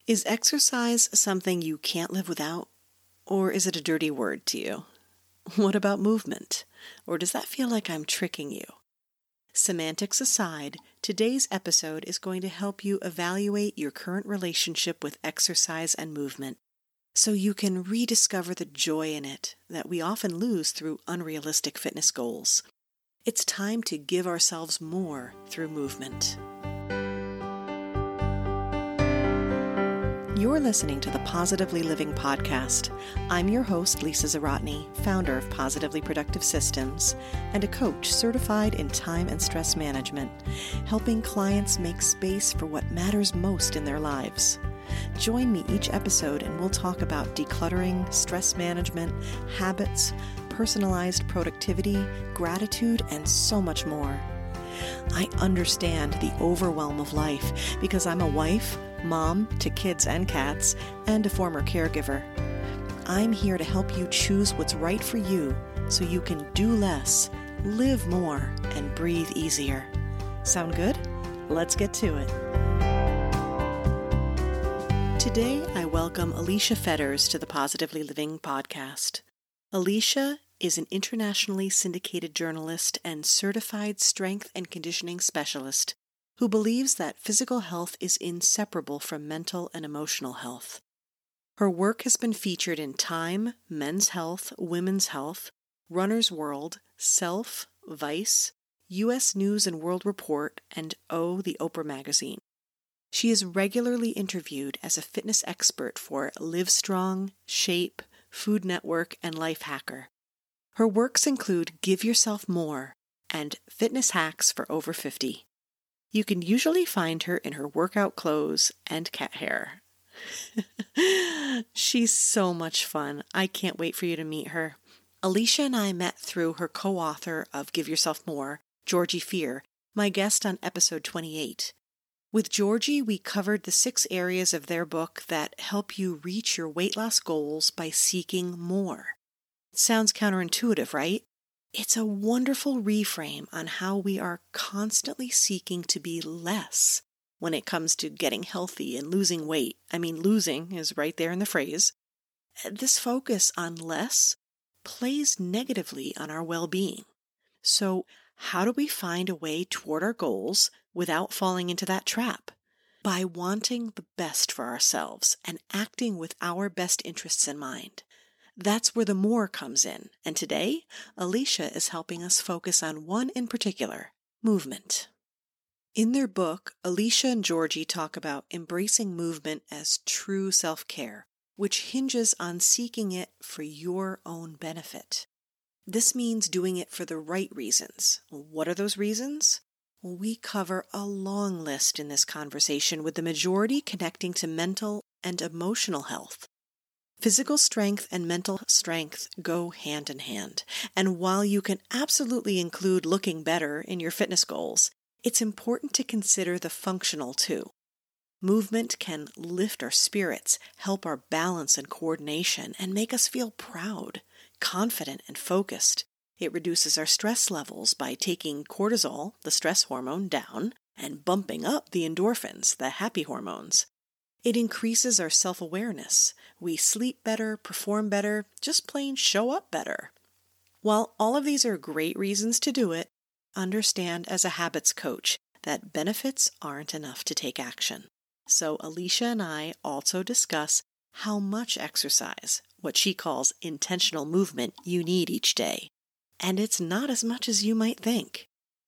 Is exercise something you can't live without, or is it a dirty word to you? What about movement? Or does that feel like I'm tricking you? Semantics aside, today's episode is going to help you evaluate your current relationship with exercise and movement so you can rediscover the joy in it that we often lose through unrealistic fitness goals. It's time to give ourselves more through movement. You're listening to the Positively Living podcast. I'm your host, Lisa Zawrotny, founder of Positively Productive Systems and a coach certified in time and stress management, helping clients make space for what matters most in their lives. Join me each episode and we'll talk about decluttering, stress management, habits, personalized productivity, gratitude, and so much more. I understand the overwhelm of life because I'm a wife, mom to kids and cats, and a former caregiver. I'm here to help you choose what's right for you so you can do less, live more, and breathe easier. Sound good? Let's get to it. Today, I welcome Alicia Fetters to the Positively Living podcast. Alicia is an internationally syndicated journalist and certified strength and conditioning specialist who believes that physical health is inseparable from mental and emotional health. Her work has been featured in Time, Men's Health, Women's Health, Runner's World, Self, Vice, U.S. News and World Report, and the Oprah magazine. She is regularly interviewed as a fitness expert for Livestrong, Shape, Food Network, and Lifehacker. Her works include Give Yourself More and Fitness Hacks for Over 50. You can usually find her in her workout clothes and cat hair. She's so much fun. I can't wait for you to meet her. Alicia and I met through her co-author of Give Yourself More, Georgie Fear, my guest on episode 28. With Georgie, we covered the 6 areas of their book that help you reach your weight loss goals by seeking more. Sounds counterintuitive, right? It's a wonderful reframe on how we are constantly seeking to be less when it comes to getting healthy and losing weight. I mean, losing is right there in the phrase. This focus on less plays negatively on our well-being. So, how do we find a way toward our goals without falling into that trap? By wanting the best for ourselves and acting with our best interests in mind. That's where the more comes in, and today, Alicia is helping us focus on one in particular, movement. In their book, Alicia and Georgie talk about embracing movement as true self-care, which hinges on seeking it for your own benefit. This means doing it for the right reasons. What are those reasons? We cover a long list in this conversation, with the majority connecting to mental and emotional health. Physical strength and mental strength go hand in hand, and while you can absolutely include looking better in your fitness goals, it's important to consider the functional too. Movement can lift our spirits, help our balance and coordination, and make us feel proud, confident, and focused. It reduces our stress levels by taking cortisol, the stress hormone, down and bumping up the endorphins, the happy hormones. It increases our self-awareness. We sleep better, perform better, just plain show up better. While all of these are great reasons to do it, understand as a habits coach that benefits aren't enough to take action. So Alicia and I also discuss how much exercise, what she calls intentional movement, you need each day. And it's not as much as you might think.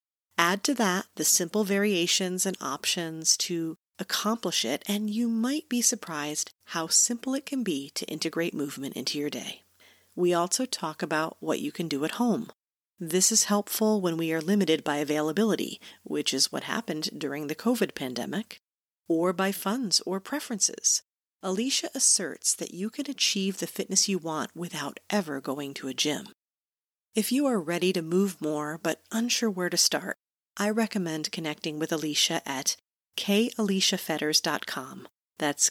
Add to that the simple variations and options to accomplish it, and you might be surprised how simple it can be to integrate movement into your day. We also talk about what you can do at home. This is helpful when we are limited by availability, which is what happened during the COVID pandemic, or by funds or preferences. Alicia asserts that you can achieve the fitness you want without ever going to a gym. If you are ready to move more but unsure where to start, I recommend connecting with Alicia at kaliciafetters.com. That's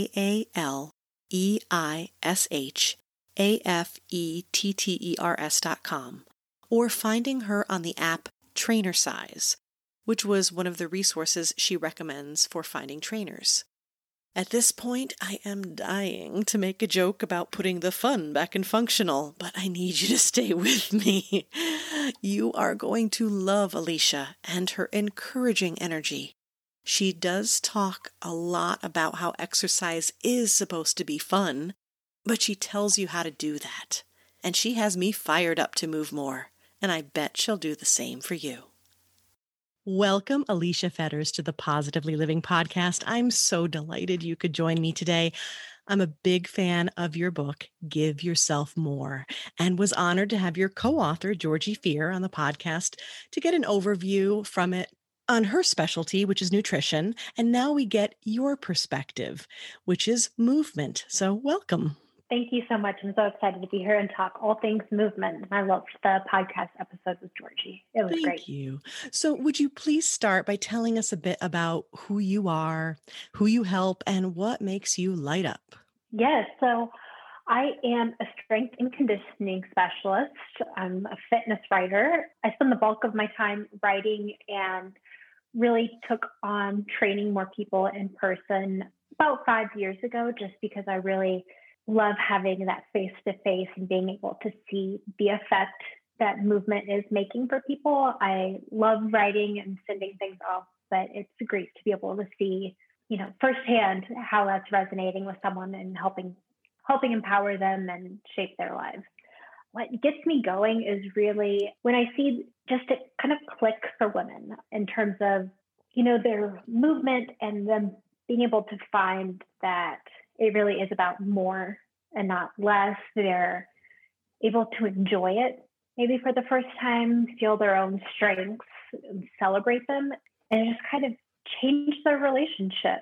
KALEISHAFETTERS.com, or finding her on the app Trainer Size, which was one of the resources she recommends for finding trainers. At this point, I am dying to make a joke about putting the fun back in functional, but I need you to stay with me. You are going to love Alicia and her encouraging energy. She does talk a lot about how exercise is supposed to be fun, but she tells you how to do that. And she has me fired up to move more, and I bet she'll do the same for you. Welcome, Alicia Fetters, to the Positively Living podcast. I'm so delighted you could join me today. I'm a big fan of your book, Give Yourself More, and was honored to have your co-author, Georgie Fear, on the podcast to get an overview from it on her specialty, which is nutrition. And now we get your perspective, which is movement. So welcome. Thank you so much. I'm so excited to be here and talk all things movement. I loved the podcast episode with Georgie. It was great. Thank you. So would you please start by telling us a bit about who you are, who you help, and what makes you light up? Yes. So I am a strength and conditioning specialist. I'm a fitness writer. I spend the bulk of my time writing and really took on training more people in person about 5 years ago, just because I really love having that face-to-face and being able to see the effect that movement is making for people. I love writing and sending things off, but it's great to be able to see, firsthand how that's resonating with someone and helping empower them and shape their lives. What gets me going is really when I see just it kind of click for women in terms of, their movement and them being able to find that it really is about more and not less. They're able to enjoy it, maybe for the first time, feel their own strengths, celebrate them, and just kind of change their relationship.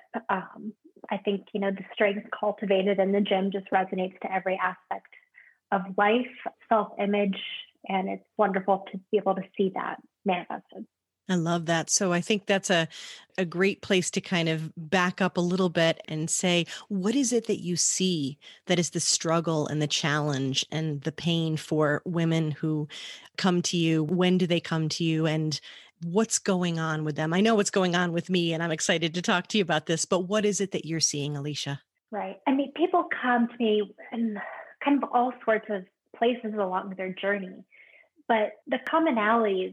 I think, the strength cultivated in the gym just resonates to every aspect of life, self-image, and it's wonderful to be able to see that manifested. I love that. So I think that's a great place to kind of back up a little bit and say, what is it that you see that is the struggle and the challenge and the pain for women who come to you? When do they come to you? And what's going on with them? I know what's going on with me, and I'm excited to talk to you about this, but what is it that you're seeing, Alicia? Right. I mean, people come to me in kind of all sorts of places along their journey. But the commonalities,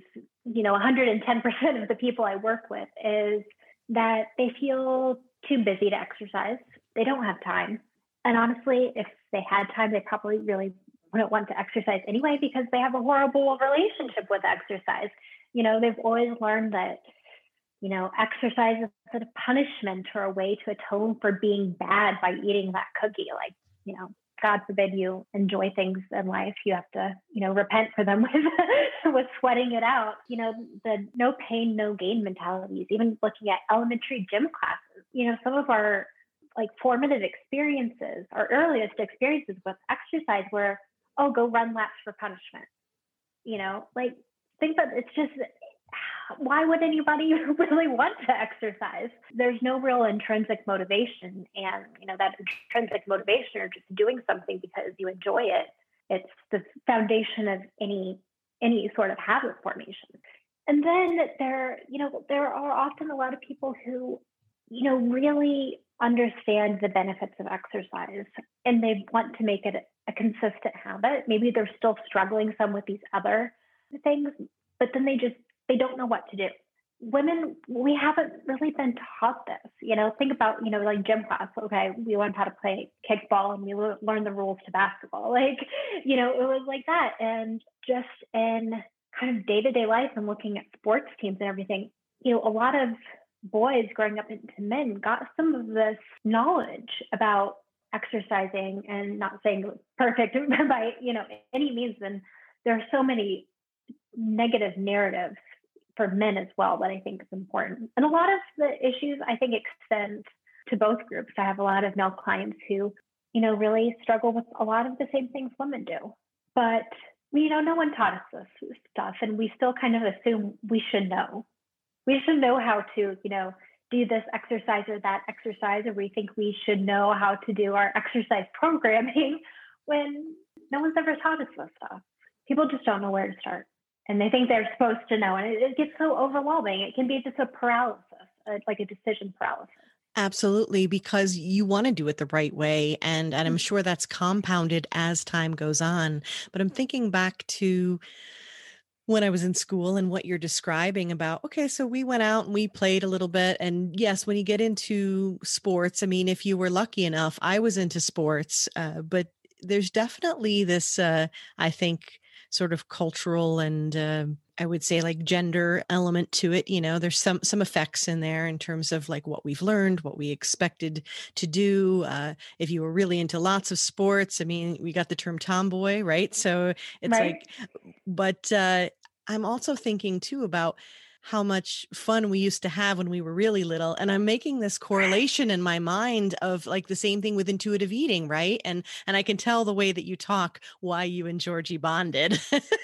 110% of the people I work with is that they feel too busy to exercise. They don't have time. And honestly, if they had time, they probably really wouldn't want to exercise anyway because they have a horrible relationship with exercise. They've always learned that, exercise is sort of punishment or a way to atone for being bad by eating that cookie. Like, God forbid you enjoy things in life, you have to, repent for them with sweating it out. The no pain, no gain mentalities, even looking at elementary gym classes, some of our formative experiences, our earliest experiences with exercise were, oh, go run laps for punishment. Think that it's just, why would anybody really want to exercise? There's no real intrinsic motivation. And, that intrinsic motivation or just doing something because you enjoy it, it's the foundation of any sort of habit formation. And then there are often a lot of people who, really understand the benefits of exercise and they want to make it a consistent habit. Maybe they're still struggling some with these other things, but then they don't know what to do. Women, we haven't really been taught this. Think about, like gym class. Okay, we learned how to play kickball and we learned the rules to basketball. It was like that. And just in kind of day-to-day life and looking at sports teams and everything, a lot of boys growing up into men got some of this knowledge about exercising, and not saying it was perfect by, any means. And there are so many negative narratives for men as well that I think is important. And a lot of the issues I think extend to both groups. I have a lot of male clients who, really struggle with a lot of the same things women do. But, no one taught us this stuff, and we still kind of assume we should know. We should know how to, do this exercise or that exercise, or we think we should know how to do our exercise programming when no one's ever taught us this stuff. People just don't know where to start. And they think they're supposed to know. And it gets so overwhelming. It can be just a paralysis, like a decision paralysis. Absolutely, because you want to do it the right way. And I'm Mm. sure that's compounded as time goes on. But I'm thinking back to when I was in school and what you're describing about, okay, so we went out and we played a little bit. And yes, when you get into sports, I mean, if you were lucky enough, I was into sports, but there's definitely this, I think, sort of cultural and I would say like gender element to it. You know, there's some effects in there in terms of like what we've learned, what we expected to do. If you were really into lots of sports, I mean, we got the term tomboy, right? So it's Right? like, but I'm also thinking too about how much fun we used to have when we were really little. And I'm making this correlation in my mind of like the same thing with intuitive eating, right? And I can tell the way that you talk why you and Georgie bonded.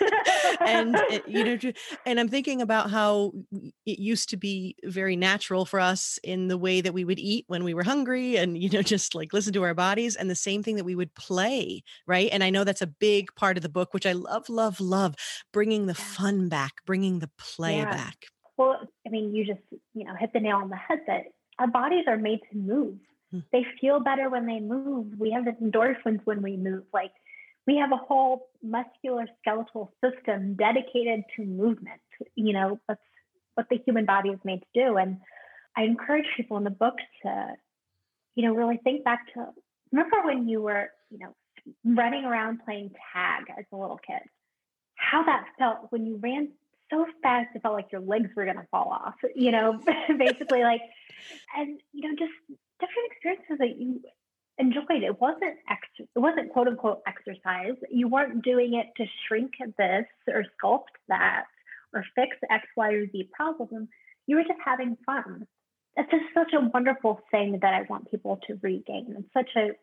And and I'm thinking about how it used to be very natural for us in the way that we would eat when we were hungry and just like listen to our bodies, and the same thing that we would play, right? And I know that's a big part of the book, which I love, love, love, bringing the Yeah. fun back, bringing the play Yeah. back. Well, I mean, you just, hit the nail on the head that our bodies are made to move. Mm. They feel better when they move. We have endorphins when we move. Like we have a whole muscular skeletal system dedicated to movement. That's what the human body is made to do. And I encourage people in the book to, really think back to, remember when you were, running around playing tag as a little kid, how that felt when you ran so fast, it felt like your legs were going to fall off, basically like, and, just different experiences that you enjoyed. It wasn't quote unquote exercise. You weren't doing it to shrink this or sculpt that or fix X, Y, or Z problem. You were just having fun. It's just such a wonderful thing that I want people to regain. It's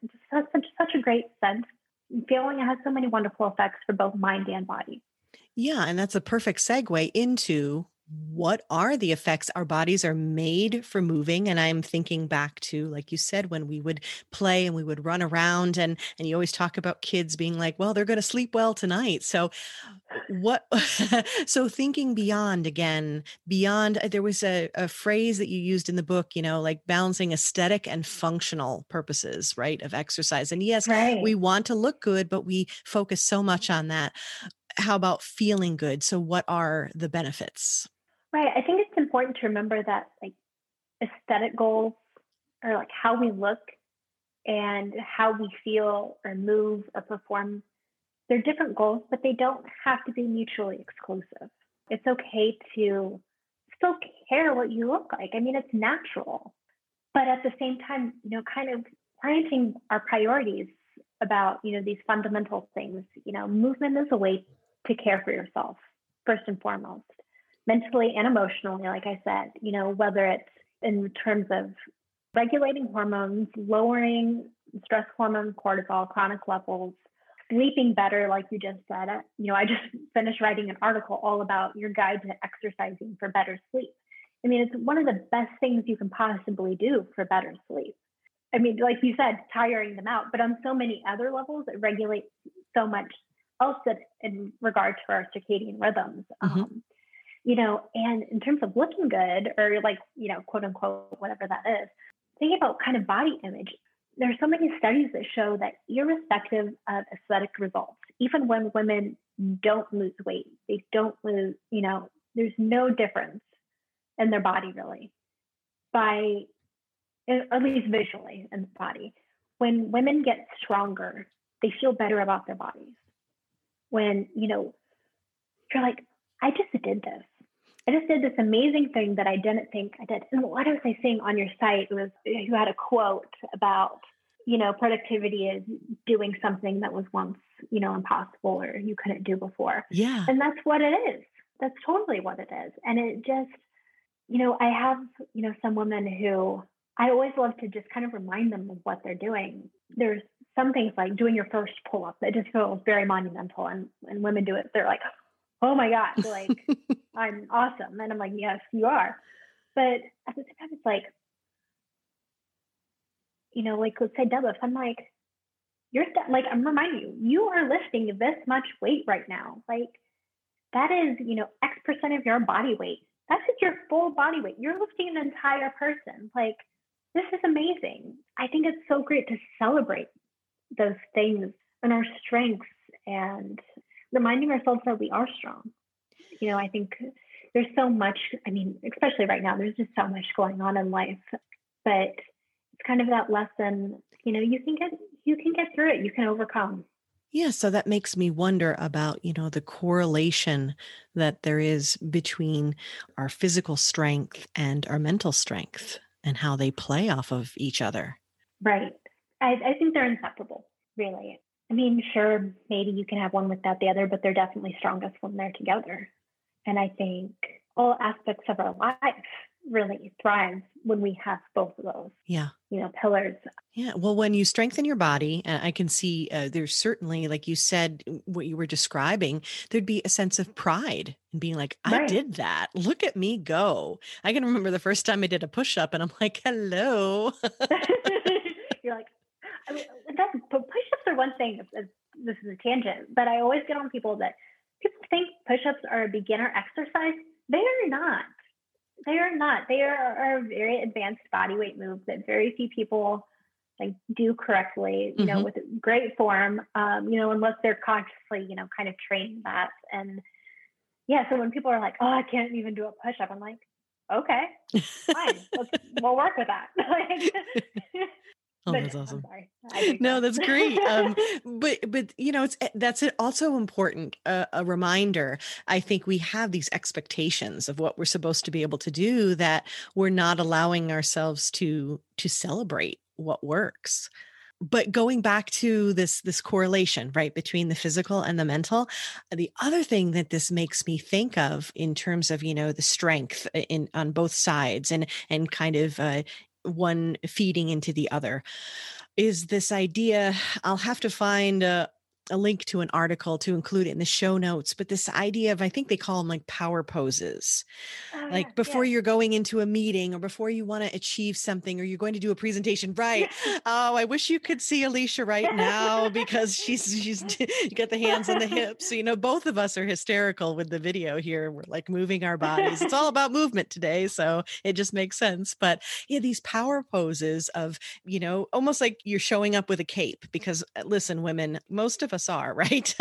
such a great sense. Feeling it has so many wonderful effects for both mind and body. Yeah, and that's a perfect segue into what are the effects. Our bodies are made for moving. And I'm thinking back to, like you said, when we would play and we would run around and you always talk about kids being like, well, they're going to sleep well tonight. So what, so thinking beyond again, beyond, there was a phrase that you used in the book, like balancing aesthetic and functional purposes, right, of exercise. And yes, we Right. want to look good, but we focus so much on that. How about feeling good? So what are the benefits? Right. I think it's important to remember that like aesthetic goals or like how we look and how we feel or move or perform, they're different goals, but they don't have to be mutually exclusive. It's okay to still care what you look like. I mean, it's natural, but at the same time, kind of planting our priorities about, these fundamental things. Movement is a way to care for yourself, first and foremost, mentally and emotionally, like I said, whether it's in terms of regulating hormones, lowering stress hormone, cortisol, chronic levels, sleeping better, like you just said. I just finished writing an article all about your guide to exercising for better sleep. I mean, it's one of the best things you can possibly do for better sleep. I mean, like you said, tiring them out, but on so many other levels, it regulates so much else that in regard to our circadian rhythms. Mm-hmm. And in terms of looking good or like, quote unquote, whatever that is, thinking about kind of body image, there are so many studies that show that irrespective of aesthetic results, even when women don't lose weight, they don't lose, there's no difference in their body really by, at least visually in the body. When women get stronger, they feel better about their bodies. When, you're like, I just did this. I just did this amazing thing that I didn't think I did. And what was I saying on your site? It was, you had a quote about, productivity is doing something that was once, impossible or you couldn't do before. Yeah. And that's what it is. That's totally what it is. And it just, I have, some women who I always love to just kind of remind them of what they're doing. There's some things like doing your first pull-up that just feels very monumental. And when women do it, they're like, oh my gosh, like I'm awesome. And I'm like, yes, you are. But at the same time, it's like, like let's say deadlift. I'm like, I'm reminding you, you are lifting this much weight right now. Like that is, X percent of your body weight. That's just your full body weight. You're lifting an entire person. Like this is amazing. I think it's so great to celebrate those things and our strengths and reminding ourselves that we are strong. I think there's so much, I mean, especially right now, there's just so much going on in life, but it's kind of that lesson, you can get through it. You can overcome. Yeah, so that makes me wonder about, the correlation that there is between our physical strength and our mental strength and how they play off of each other. Right. I think they're inseparable, really. I mean, sure, maybe you can have one without the other, but they're definitely strongest when they're together. And I think all aspects of our life really thrive when we have both of those. Yeah. Pillars. Yeah. Well, when you strengthen your body, I can see there's certainly, like you said, what you were describing, there'd be a sense of pride and being like, I did that. Look at me go. I can remember the first time I did a push-up and I'm like, hello. You're like, push-ups are one thing. This is a tangent, but I always get on people think push-ups are a beginner exercise. They are not. They are not. They are a very advanced body weight move that very few people do correctly, with great form, unless they're consciously, kind of training that. And yeah, so when people are like, oh, I can't even do a push-up, I'm like, okay, fine. We'll work with that. Oh, that's awesome. I'm sorry. No, that's great. But that's also important. A reminder. I think we have these expectations of what we're supposed to be able to do that we're not allowing ourselves to celebrate what works. But going back to this correlation, right, between the physical and the mental, the other thing that this makes me think of in terms of, the strength on both sides and kind of one feeding into the other is this idea. I'll have to find a link to an article to include it in the show notes, but this idea of, I think they call them like power poses. Before you're going into a meeting or before you want to achieve something or you're going to do a presentation, right? Oh, I wish you could see Alicia right now because she's you got the hands on the hips. So, both of us are hysterical with the video here. We're like moving our bodies. It's all about movement today. So it just makes sense. But yeah, these power poses of, almost like you're showing up with a cape because listen, women, most of us are, right?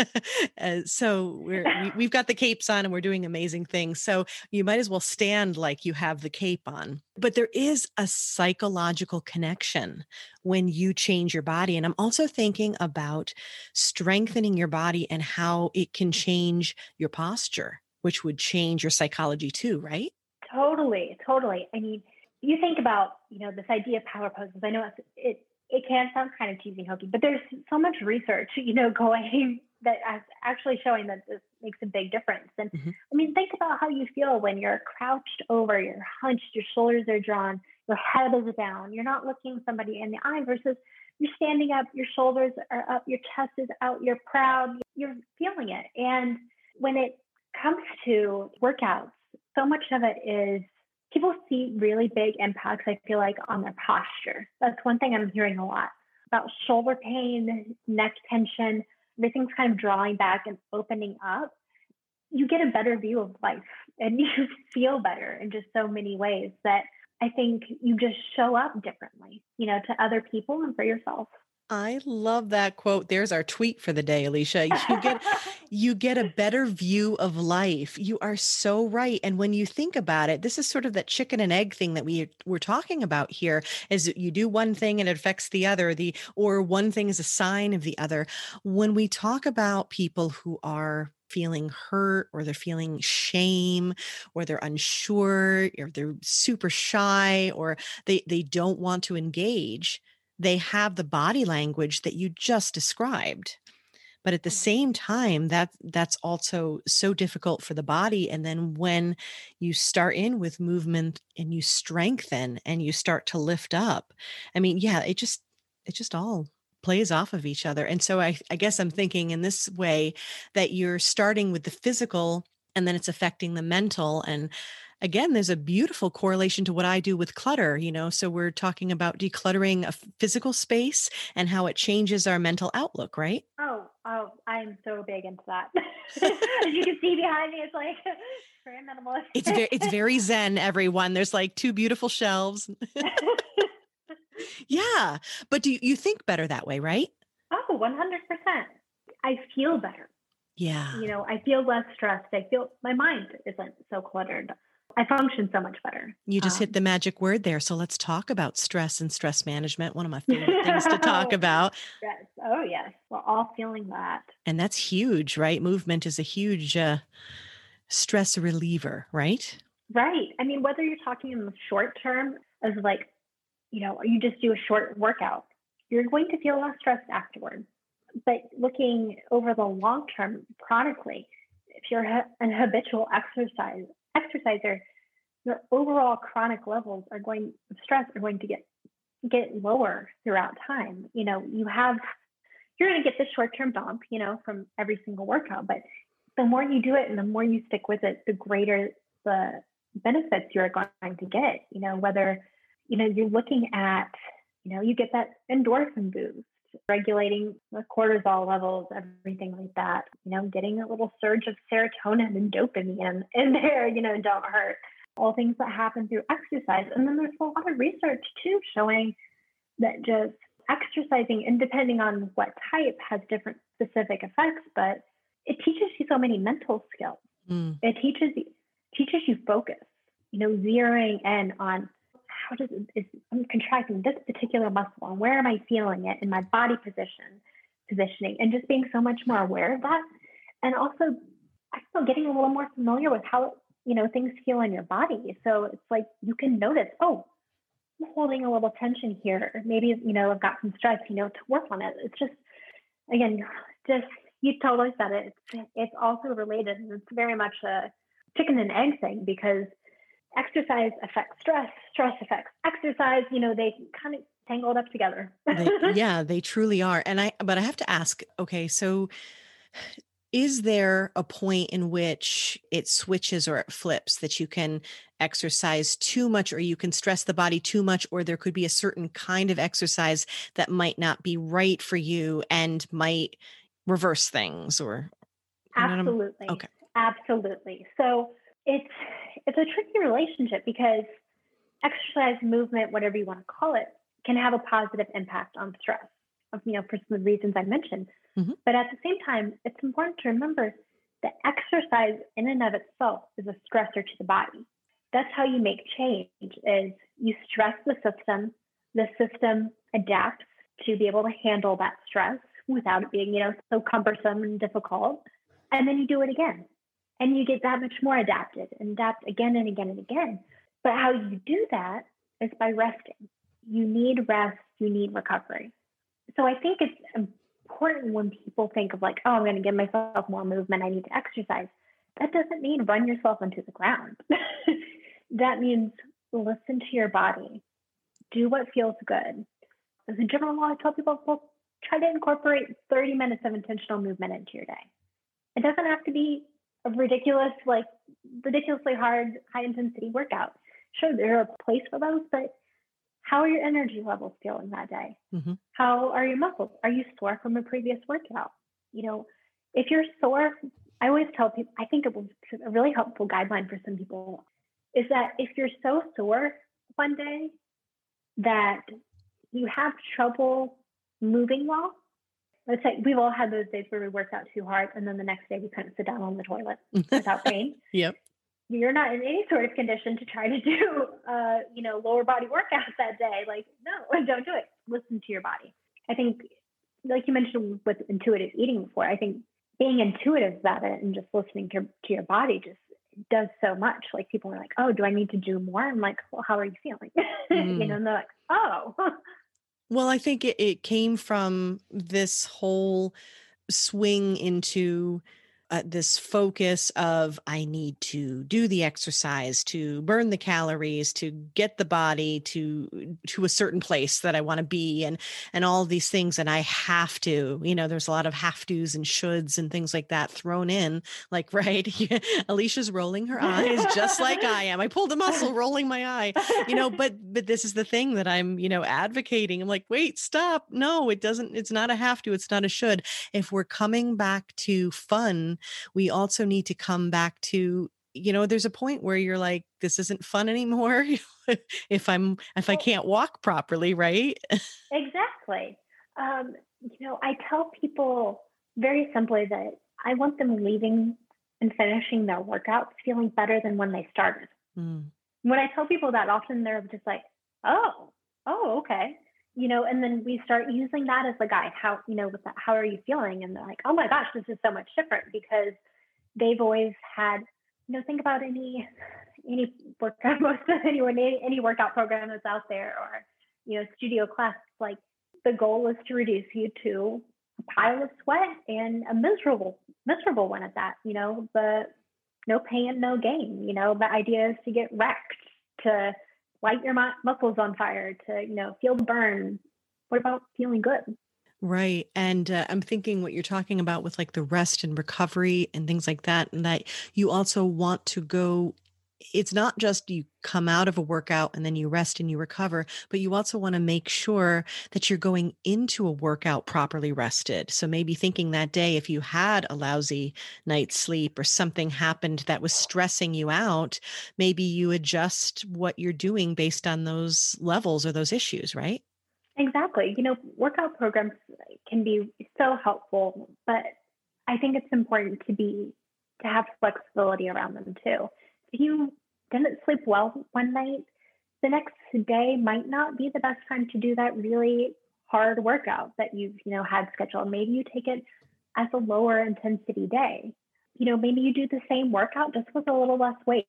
So we've got the capes on and we're doing amazing things. So you might as well stand like you have the cape on. But there is a psychological connection when you change your body. And I'm also thinking about strengthening your body and how it can change your posture, which would change your psychology too, right? Totally. I mean, you think about, this idea of power poses. I know it can sound kind of cheesy and hokey, but there's so much research, going that actually showing that this makes a big difference. And I mean, think about how you feel when you're crouched over, you're hunched, your shoulders are drawn, your head is down, you're not looking somebody in the eye versus you're standing up, your shoulders are up, your chest is out, you're proud, you're feeling it. And when it comes to workouts, so much of it is people see really big impacts, I feel like, on their posture. That's one thing I'm hearing a lot about shoulder pain, neck tension, everything's kind of drawing back and opening up. You get a better view of life and you feel better in just so many ways that I think you just show up differently, to other people and for yourself. I love that quote. There's our tweet for the day, Alicia. You get a better view of life. You are so right. And when you think about it, this is sort of that chicken and egg thing that we're talking about here is that you do one thing and it affects the other, or one thing is a sign of the other. When we talk about people who are feeling hurt or they're feeling shame or they're unsure or they're super shy or they don't want to engage, they have the body language that you just described. But at the same time, that's also so difficult for the body. And then when you start in with movement and you strengthen and you start to lift up, I mean, yeah, it just all plays off of each other. And so I guess I'm thinking in this way that you're starting with the physical and then it's affecting the mental. And again, there's a beautiful correlation to what I do with clutter, so we're talking about decluttering a physical space and how it changes our mental outlook, right? Oh, I'm so big into that. As you can see behind me, it's like very minimalist. It's very Zen, everyone. There's like two beautiful shelves. Yeah. But do you think better that way, right? Oh, 100%. I feel better. Yeah. I feel less stressed. I feel my mind isn't so cluttered. I function so much better. You just hit the magic word there. So let's talk about stress and stress management, one of my favorite things to talk about. Yes. Oh, yes. We're all feeling that. And that's huge, right? Movement is a huge stress reliever, right? Right. I mean, whether you're talking in the short term as like, you just do a short workout, you're going to feel less stressed afterwards. But looking over the long term, chronically, if you're an habitual exerciser, your overall chronic levels of stress are going to get lower throughout time. You're going to get the short term bump, from every single workout, but the more you do it and the more you stick with it, the greater the benefits you're going to get. Whether you're looking at, you get that endorphin boost, regulating the cortisol levels, everything like that, getting a little surge of serotonin and dopamine in there, don't hurt. All things that happen through exercise. And then there's a lot of research too showing that just exercising, and depending on what type, has different specific effects, but it teaches you so many mental skills. It teaches you focus, zeroing in on I'm contracting this particular muscle and where am I feeling it in my body positioning, and just being so much more aware of that. And also, I feel getting a little more familiar with how, things feel in your body. So it's like you can notice, oh, I'm holding a little tension here. Or maybe, I've got some stress, to work on it. It's just, again, you totally said it. It's also related. And it's very much a chicken and egg thing, because exercise affects stress affects exercise. They kind of tangled up together. They truly are. But I have to ask, okay, so is there a point in which it switches or it flips, that you can exercise too much or you can stress the body too much, or there could be a certain kind of exercise that might not be right for you and might reverse things? Or Absolutely. Okay. Absolutely. So it's a tricky relationship, because exercise, movement, whatever you want to call it, can have a positive impact on stress, for some of the reasons I mentioned. Mm-hmm. But at the same time, it's important to remember that exercise in and of itself is a stressor to the body. That's how you make change, is you stress the system adapts to be able to handle that stress without it being, so cumbersome and difficult. And then you do it again. And you get that much more adapted and adapt again and again and again. But how you do that is by resting. You need rest, you need recovery. So I think it's important when people think of like, oh, I'm going to give myself more movement, I need to exercise. That doesn't mean run yourself into the ground. That means listen to your body. Do what feels good. As a general rule, I tell people, well, try to incorporate 30 minutes of intentional movement into your day. It doesn't have to be a ridiculously hard, high intensity workout. Sure, there are a place for those, but how are your energy levels feeling that day? Mm-hmm. How are your muscles? Are you sore from a previous workout? If you're sore, I always tell people, I think it was a really helpful guideline for some people, is that if you're so sore one day that you have trouble moving well, let's say we've all had those days where we worked out too hard and then the next day we couldn't sit down on the toilet without pain. Yep. You're not in any sort of condition to try to do, lower body workouts that day. Like, no, don't do it. Listen to your body. I think, like you mentioned with intuitive eating before, I think being intuitive about it and just listening to your body just does so much. Like, people are like, oh, do I need to do more? I'm like, well, how are you feeling? And they're like, oh. Well, I think it came from this whole swing into this focus of, I need to do the exercise to burn the calories, to get the body to a certain place that I want to be, and all these things. And I have to, there's a lot of have tos and shoulds and things like that thrown in, like, right. Alicia's rolling her eyes just like I am. I pulled a muscle rolling my eye, but this is the thing that I'm, advocating. I'm like, wait, stop. No, it's not a have to, it's not a should. If we're coming back to fun, we also need to come back to there's a point where you're like, this isn't fun anymore. If I Well, can't walk properly, right? exactly. I tell people very simply that I want them leaving and finishing their workouts feeling better than when they started. Mm, When I tell people that, often they're just like, oh, okay. And then we start using that as the guide. With that, how are you feeling? And they're like, oh my gosh, this is so much different, because they've always had, think about any workout, any workout program that's out there, or, studio class, like the goal is to reduce you to a pile of sweat, and a miserable one at that, but no pain, no gain. The idea is to get wrecked, to light your muscles on fire, to, feel the burn. What about feeling good? right. And I'm thinking what you're talking about with like the rest and recovery and things like that, and that you also want to go. It's not just you come out of a workout and then you rest and you recover, but you also want to make sure that you're going into a workout properly rested. So maybe thinking that day, if you had a lousy night's sleep or something happened that was stressing you out, maybe you adjust what you're doing based on those levels or those issues, right? Exactly. Workout programs can be so helpful, but I think it's important to have flexibility around them too. If you didn't sleep well one night, the next day might not be the best time to do that really hard workout that you've, had scheduled. Maybe you take it as a lower intensity day. Maybe you do the same workout just with a little less weight.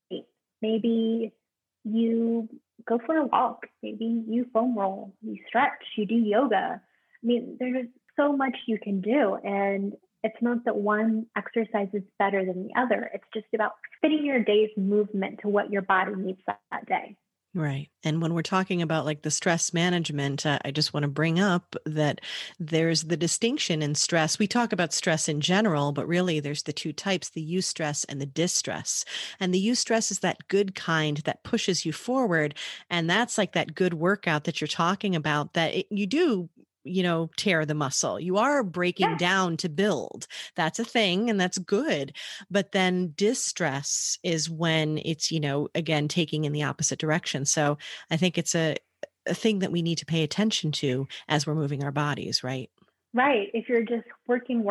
Maybe you go for a walk. Maybe you foam roll, you stretch, you do yoga. I mean, there's so much you can do. And it's not that one exercise is better than the other. It's just about fitting your day's movement to what your body needs that day. Right. And when we're talking about like the stress management, I just want to bring up that there's the distinction in stress. We talk about stress in general, but really there's the two types, the eustress and the distress. And the eustress is that good kind that pushes you forward. And that's like that good workout that you're talking about that you do tear the muscle. You are breaking Yeah. down to build. That's a thing and that's good. But then distress is when it's, again, taking in the opposite direction. So I think it's a thing that we need to pay attention to as we're moving our bodies, right? Right. If you're just working,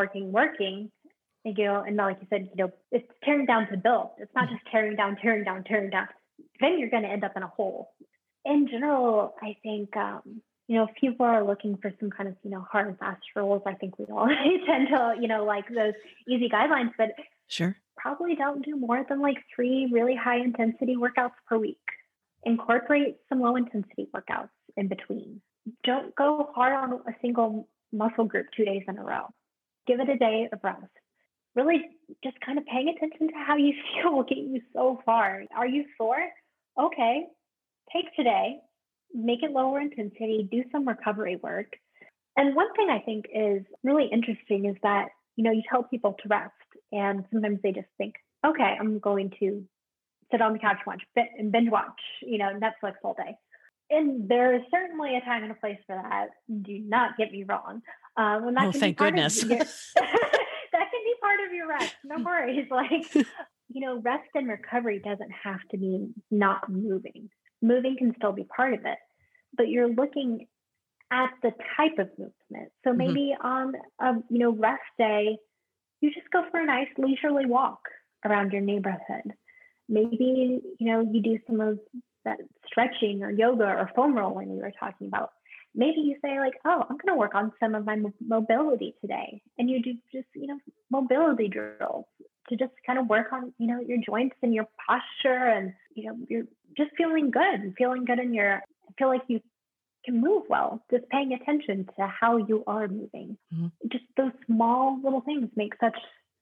and like you said, it's tearing down to build. It's not just tearing down. Then you're going to end up in a hole. In general, I think, if people are looking for some kind of, hard and fast rules, I think we all tend to, like those easy guidelines, but Sure. probably don't do more than like 3 really high intensity workouts per week. Incorporate some low intensity workouts in between. Don't go hard on a single muscle group 2 days in a row. Give it a day of rest. Really just kind of paying attention to how you feel will get you so far. Are you sore? Okay. Take today, make it lower intensity, do some recovery work. And one thing I think is really interesting is that, you tell people to rest, and sometimes they just think, okay, I'm going to sit on the couch and binge watch, Netflix all day. And there is certainly a time and a place for that. Do not get me wrong. And that Oh, can be thank part goodness. of your, that can be part of your rest. No worries. Like, rest and recovery doesn't have to mean not moving. Moving can still be part of it, but you're looking at the type of movement. So maybe on a rest day, you just go for a nice leisurely walk around your neighborhood. Maybe you do some of that stretching or yoga or foam rolling we were talking about. Maybe you say like, oh, I'm going to work on some of my mobility today, and you do just mobility drills to just kind of work on your joints and your posture, and you're just feeling good in I feel like you can move well, just paying attention to how you are moving. Mm-hmm. Just those small little things make such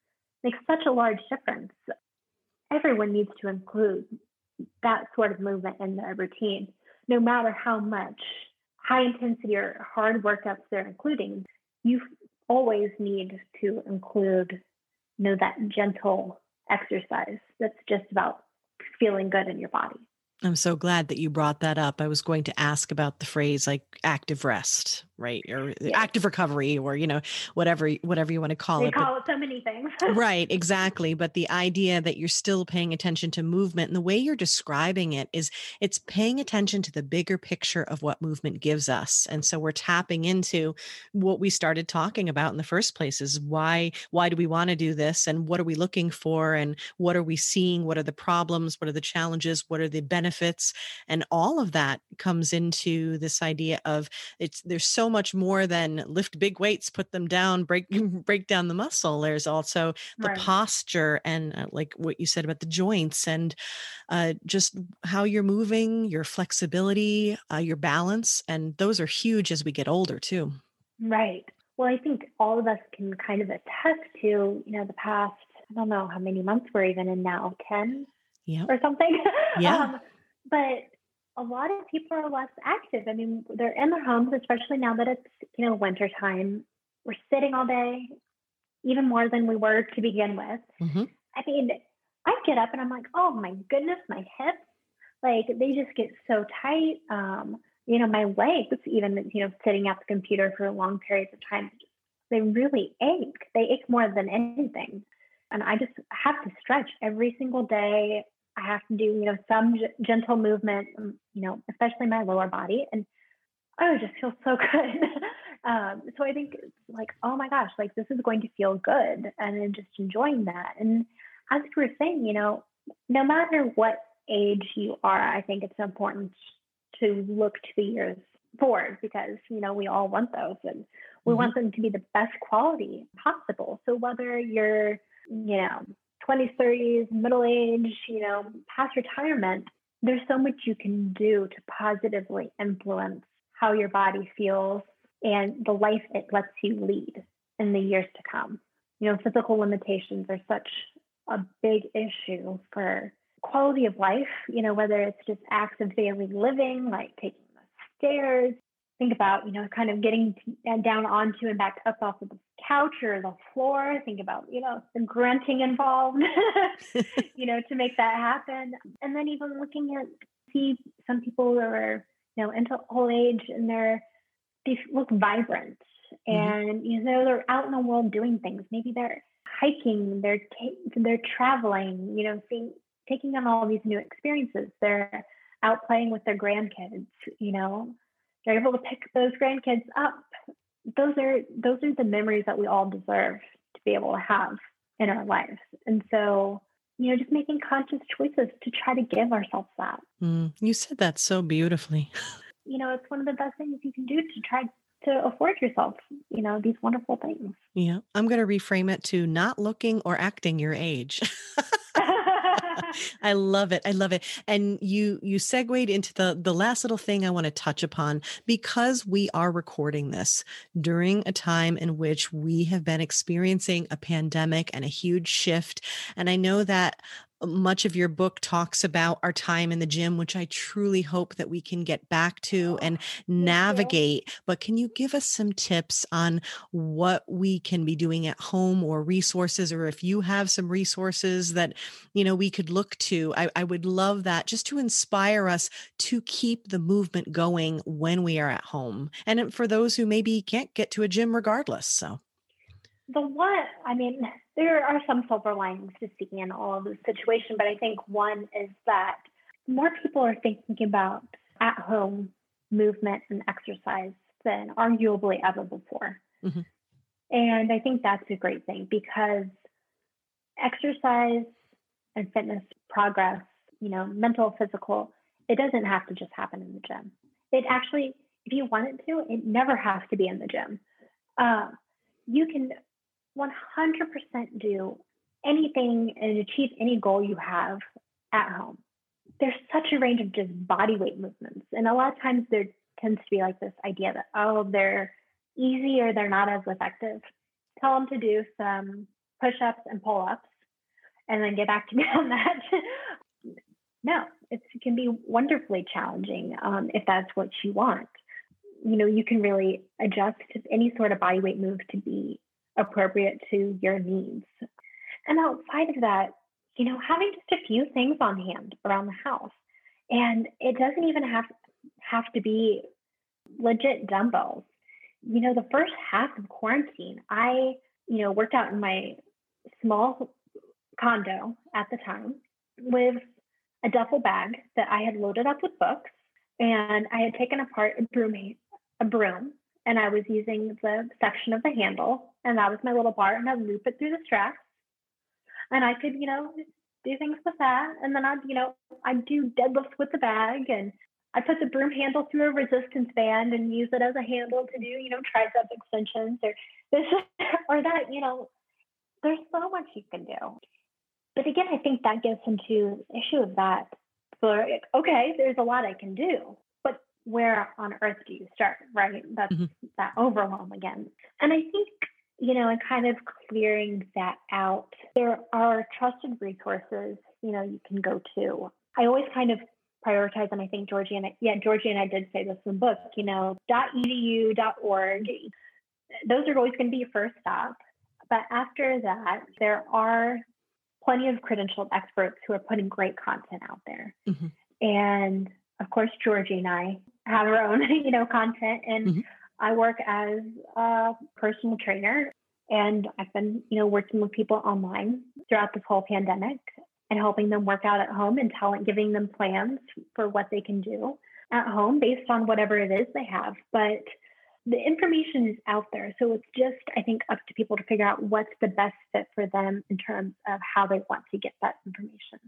a large difference. Everyone needs to include that sort of movement in their routine, no matter how much high intensity or hard workouts they're including. You always need to include, that gentle exercise that's just about feeling good in your body. I'm so glad that you brought that up. I was going to ask about the phrase like active rest. right? Or Yes. active recovery, or, whatever you want to call They it. But call it so many things. right, exactly. But the idea that you're still paying attention to movement, and the way you're describing it is it's paying attention to the bigger picture of what movement gives us. And so we're tapping into what we started talking about in the first place, is why do we want to do this, and what are we looking for, and what are we seeing, what are the problems, what are the challenges, what are the benefits, and all of that comes into this idea of there's so much more than lift big weights, put them down, break down the muscle. There's also the Right. posture, and like what you said about the joints, and just how you're moving, your flexibility, your balance. And those are huge as we get older too. Right. Well, I think all of us can kind of attest to, the past, I don't know how many months we're even in now, 10 Yeah. or something. Yeah. But a lot of people are less active. I mean, they're in their homes, especially now that it's, winter time. We're sitting all day, even more than we were to begin with. Mm-hmm. I mean, I get up and I'm like, oh my goodness, my hips, like they just get so tight. My legs, even, sitting at the computer for long periods of time, they really ache. They ache more than anything. And I just have to stretch every single day. I have to do, some gentle movement, especially my lower body. And I just feel so good. So I think it's like, oh my gosh, like this is going to feel good. And I'm just enjoying that. And as you were saying, no matter what age you are, I think it's important to look to the years forward, because, we all want those, and we want them to be the best quality possible. So whether you're, 20s, 30s, middle age, past retirement, there's so much you can do to positively influence how your body feels and the life it lets you lead in the years to come. Physical limitations are such a big issue for quality of life, whether it's just acts of daily living, like taking the stairs. Think about, kind of getting down onto and back up off of the couch or the floor. Think about, the grunting involved, to make that happen. And then even looking at, see some people who are, into old age, and they look vibrant, and, they're out in the world doing things. Maybe they're hiking, they're traveling, taking on all these new experiences. They're out playing with their grandkids, they're able to pick those grandkids up. Those are the memories that we all deserve to be able to have in our lives. And so, just making conscious choices to try to give ourselves that. You said that so beautifully. It's one of the best things you can do to try to afford yourself, these wonderful things. Yeah. I'm going to reframe it to not looking or acting your age. I love it. I love it. And you segued into the last little thing I want to touch upon, because we are recording this during a time in which we have been experiencing a pandemic and a huge shift. And I know that much of your book talks about our time in the gym, which I truly hope that we can get back to and navigate. But can you give us some tips on what we can be doing at home, or resources, or if you have some resources that, we could look to? I would love that, just to inspire us to keep the movement going when we are at home. And for those who maybe can't get to a gym regardless. So there are some silver linings to see in all of this situation, but I think one is that more people are thinking about at-home movement and exercise than arguably ever before. Mm-hmm. And I think that's a great thing, because exercise and fitness progress, mental, physical, it doesn't have to just happen in the gym. It actually, if you want it to, it never has to be in the gym. You can 100% do anything and achieve any goal you have at home. There's such a range of just body weight movements. And a lot of times there tends to be like this idea that, they're easy or they're not as effective. Tell them to do some push-ups and pull-ups and then get back to me on that. No, it can be wonderfully challenging if that's what you want. You can really adjust any sort of body weight move to be appropriate to your needs. And outside of that, having just a few things on hand around the house. And it doesn't even have to be legit dumbbells. the first half of quarantine, I, worked out in my small condo at the time with a duffel bag that I had loaded up with books, and I had taken apart a broom, and I was using the section of the handle, and that was my little bar, and I'd loop it through the straps, and I could, do things with that, and then I'd do deadlifts with the bag, and I put the broom handle through a resistance band and use it as a handle to do, tricep extensions or this or that. There's so much you can do. But again, I think that gets into the issue of that. So, okay, there's a lot I can do, but where on earth do you start, right? That's that overwhelm again. And I think, in kind of clearing that out, there are trusted resources, you can go to. I always kind of prioritize, and I think Georgie and I did say this in the book, .edu, .org. Those are always going to be your first stop. But after that, there are plenty of credentialed experts who are putting great content out there. And of course, Georgie and I have our own, content. And I work as a personal trainer, and I've been, working with people online throughout this whole pandemic and helping them work out at home and giving them plans for what they can do at home based on whatever it is they have. But the information is out there. So it's just, I think, up to people to figure out what's the best fit for them in terms of how they want to get that information.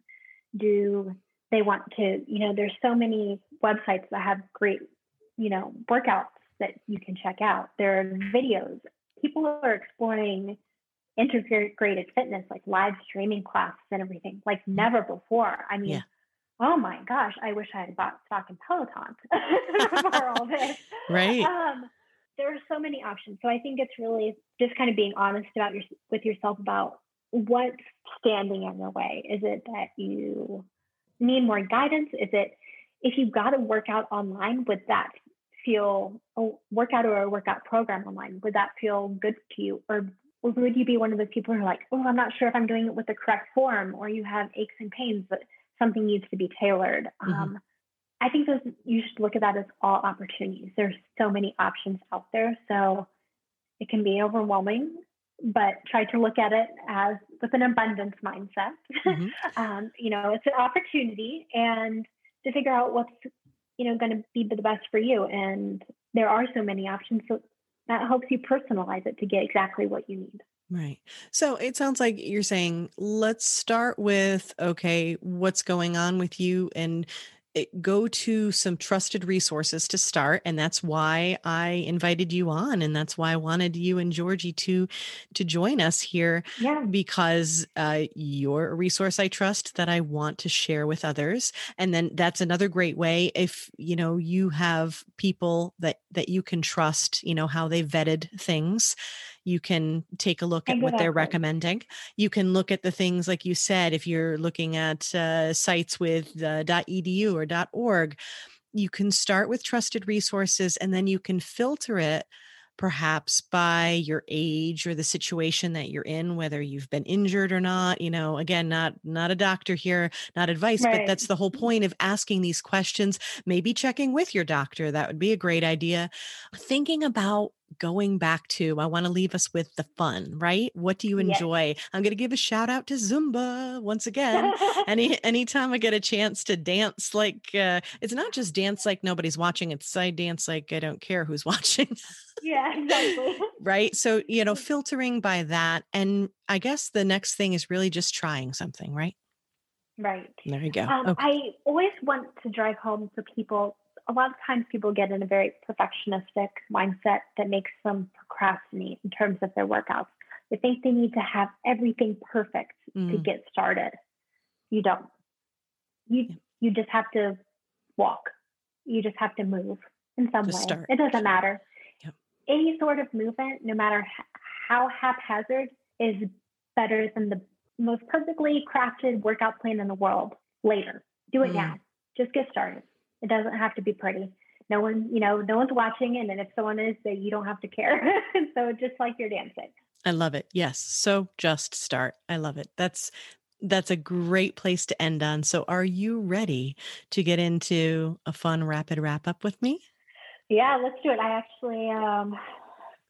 Do they want to, there's so many websites that have great, workouts that you can check out. There are videos. People are exploring integrated fitness, like live streaming classes and everything, like never before. I mean, oh my gosh, I wish I had bought stock in Peloton for all this. Right. There are so many options. So I think it's really just kind of being honest with yourself about what's standing in your way. Is it that you need more guidance? Is it, if you've got a workout online, would that feel a workout or a workout program online? Would that feel good to you? Or would you be one of those people who are like, oh, I'm not sure if I'm doing it with the correct form, or you have aches and pains, but something needs to be tailored. I think you should look at that as all opportunities. There's so many options out there. So it can be overwhelming, but try to look at it as with an abundance mindset. It's an opportunity, and to figure out what's, going to be the best for you. And there are so many options. So that helps you personalize it to get exactly what you need. Right. So it sounds like you're saying, let's start with, okay, what's going on with you, and go to some trusted resources to start. And that's why I invited you on. And that's why I wanted you and Georgie to join us here, because you're a resource I trust that I want to share with others. And then that's another great way. If, you have people that you can trust, how they vetted things, you can take a look at what they're recommending. You can look at the things, like you said, if you're looking at sites with .edu or .org, you can start with trusted resources, and then you can filter it perhaps by your age or the situation that you're in, whether you've been injured or not. Again, not a doctor here, not advice, but that's the whole point of asking these questions. Maybe checking with your doctor. That would be a great idea. Thinking about going back to, I want to leave us with the fun, right? What do you enjoy? I'm going to give a shout out to Zumba once again. Anytime I get a chance to dance, it's not just dance like nobody's watching. It's I dance like I don't care who's watching. Yeah, exactly. Right. So, filtering by that. And I guess the next thing is really just trying something, right? Right. There you go. Okay. I always want to drive home for people. A lot of times people get in a very perfectionistic mindset that makes them procrastinate in terms of their workouts. They think they need to have everything perfect to get started. You don't. You just have to walk. You just have to move in some way. Start. It doesn't matter. Yep. Any sort of movement, no matter how haphazard, is better than the most perfectly crafted workout plan in the world later. Do it now. Just get started. It doesn't have to be pretty. No one, no one's watching. And then if someone is, then you don't have to care. So just like you're dancing. I love it. Yes. So just start. I love it. That's a great place to end on. So are you ready to get into a fun rapid wrap up with me? Yeah, let's do it. I actually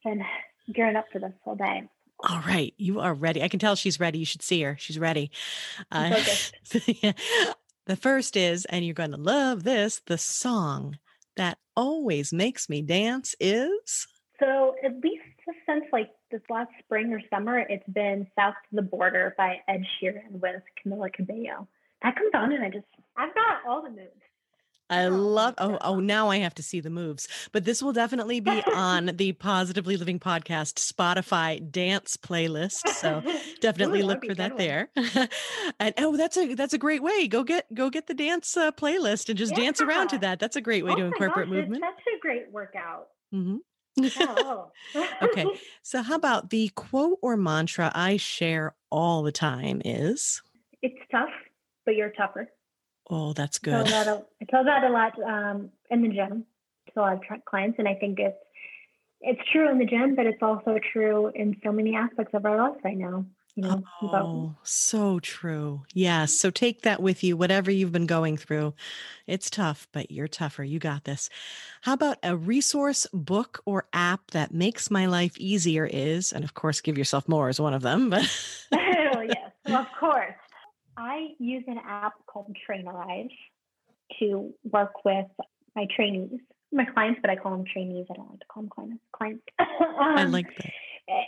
Been gearing up for this all day. All right. You are ready. I can tell she's ready. You should see her. She's ready. Focused. Yeah. The first is, and you're going to love this, the song that always makes me dance is? So at least since like this last spring or summer, it's been South to the Border by Ed Sheeran with Camila Cabello. That comes on and I've got all the moves. I love, now I have to see the moves, but this will definitely be on the Positively Living Podcast Spotify dance playlist. So definitely look for that there. And that's a great way. Go get the dance playlist and just dance around to that. That's a great way to incorporate movement. That's a great workout. Mm-hmm. Oh. Okay. So how about the quote or mantra I share all the time is? It's tough, but you're tougher. Oh, that's good. I tell that a lot in the gym to a lot of clients, and I think it's true in the gym, but it's also true in so many aspects of our lives right now. So true. Yes. So take that with you, whatever you've been going through. It's tough, but you're tougher. You got this. How about a resource, book, or app that makes my life easier is, and of course, Give Yourself More is one of them, but yes, well, of course. I use an app called Trainerize to work with my trainees, my clients, but I call them trainees. I don't like to call them clients. I like that.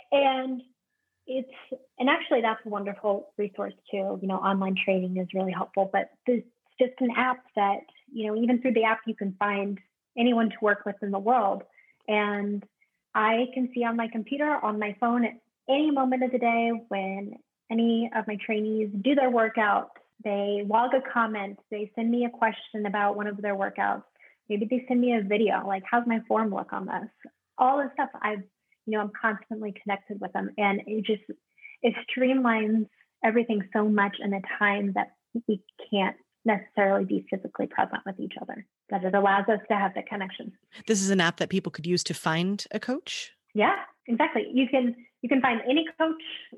And actually that's a wonderful resource too. Online training is really helpful, but it's just an app that, even through the app, you can find anyone to work with in the world. And I can see on my computer, on my phone at any moment of the day when any of my trainees do their workout, they log a comment, they send me a question about one of their workouts. Maybe they send me a video, like, how's my form look on this? All this stuff, I'm constantly connected with them. And it streamlines everything so much in a time that we can't necessarily be physically present with each other, that it allows us to have the connection. This is an app that people could use to find a coach? Yeah, exactly. You can find any coach,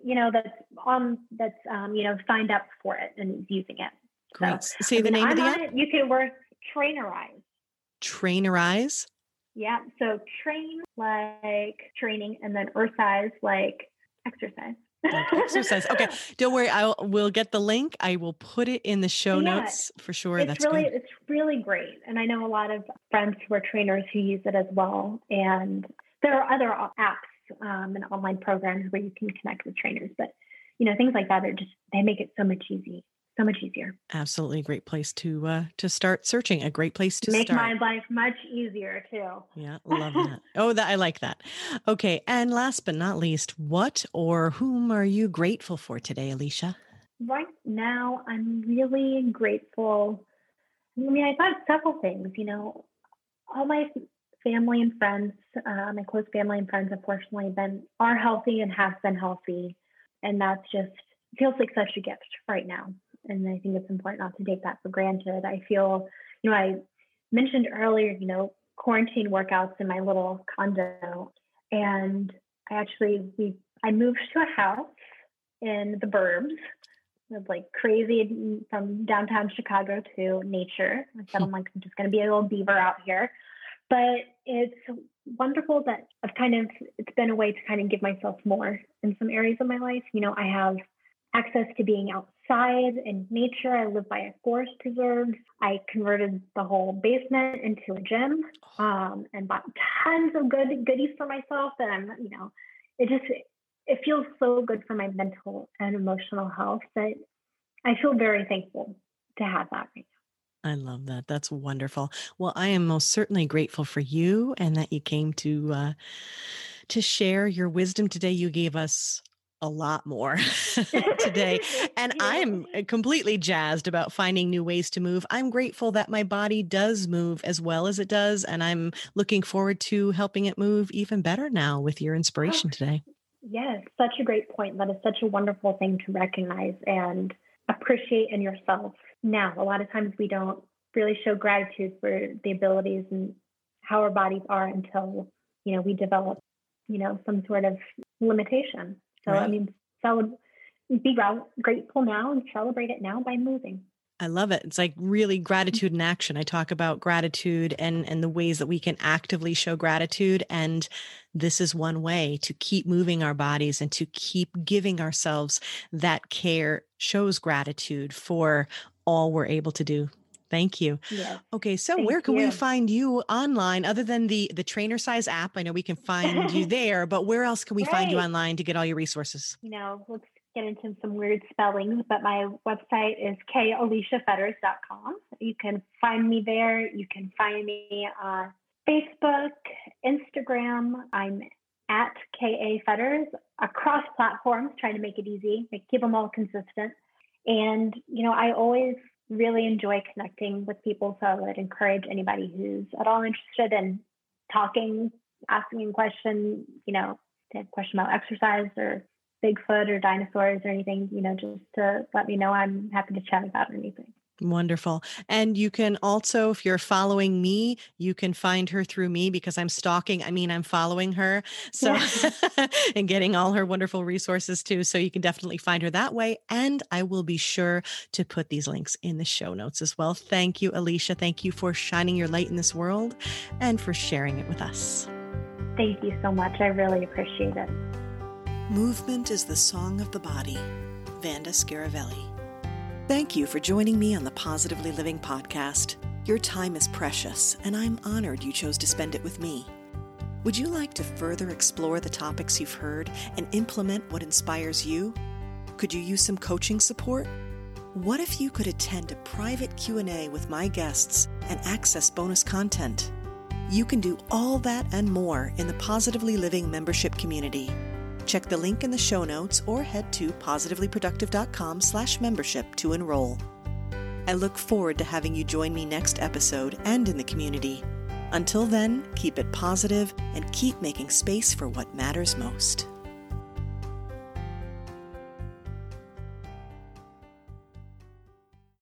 that's signed up for it and is using it. Great. So, say the name of the app. You can work Trainerize. Trainerize. Yeah. So train like training, and then size like exercise. Like exercise. Okay. Don't worry. We'll get the link. I will put it in the show notes for sure. It's really great. And I know a lot of friends who are trainers who use it as well. And there are other apps and online programs where you can connect with trainers, but things like that they make it so much easier. Absolutely. A great place to start searching. A great place to make start. my life much easier too. Yeah. Love that. I like that. Okay. And last but not least, what or whom are you grateful for today, Alicia? Right now, I'm really grateful. I've got several things, all my family and friends, my close family and friends, unfortunately, are healthy and have been healthy. And that's just feels like such a gift right now. And I think it's important not to take that for granted. I feel, I mentioned earlier, quarantine workouts in my little condo. And I moved to a house in the burbs. It's like crazy from downtown Chicago to nature. I said, I'm just going to be a little beaver out here. But it's wonderful that it's been a way to kind of give myself more in some areas of my life. I have access to being outside in nature. I live by a forest preserve. I converted the whole basement into a gym and bought tons of goodies for myself. And it feels so good for my mental and emotional health that I feel very thankful to have that right now. I love that. That's wonderful. Well, I am most certainly grateful for you and that you came to share your wisdom today. You gave us a lot more today. And I'm completely jazzed about finding new ways to move. I'm grateful that my body does move as well as it does. And I'm looking forward to helping it move even better now with your inspiration today. Yes, such a great point. That is such a wonderful thing to recognize and appreciate in yourself. Now, a lot of times we don't really show gratitude for the abilities and how our bodies are until, we develop, some sort of limitation. So, right. Be grateful now and celebrate it now by moving. I love it. It's like really gratitude in action. I talk about gratitude and the ways that we can actively show gratitude. And this is one way to keep moving our bodies and to keep giving ourselves that care, shows gratitude for all we're able to do. Thank you. Yes. Okay, so Thank where can we you. find you online other than the Trainer Size app? I know we can find you there, but where else can we find you Right. online to get all your resources? Let's get into some weird spellings, but my website is kaliciafetters.com. You can find me there. You can find me on Facebook, Instagram. I'm at KA Fetters across platforms, trying to make it easy, keep them all consistent. And, I always really enjoy connecting with people. So I would encourage anybody who's at all interested in talking, asking a question, a question about exercise or Bigfoot or dinosaurs or anything, just to let me know. I'm happy to chat about anything. Wonderful. And you can also, if you're following me, you can find her through me because I'm following her. So, Yeah. and getting all her wonderful resources too. So you can definitely find her that way. And I will be sure to put these links in the show notes as well. Thank you, Alicia. Thank you for shining your light in this world and for sharing it with us. Thank you so much. I really appreciate it. Movement is the song of the body. Vanda Scaravelli. Thank you for joining me on the Positively Living podcast. Your time is precious, and I'm honored you chose to spend it with me. Would you like to further explore the topics you've heard and implement what inspires you? Could you use some coaching support? What if you could attend a private Q&A with my guests and access bonus content? You can do all that and more in the Positively Living membership community. Check the link in the show notes or head to positivelyproductive.com/membership to enroll. I look forward to having you join me next episode and in the community. Until then, keep it positive and keep making space for what matters most.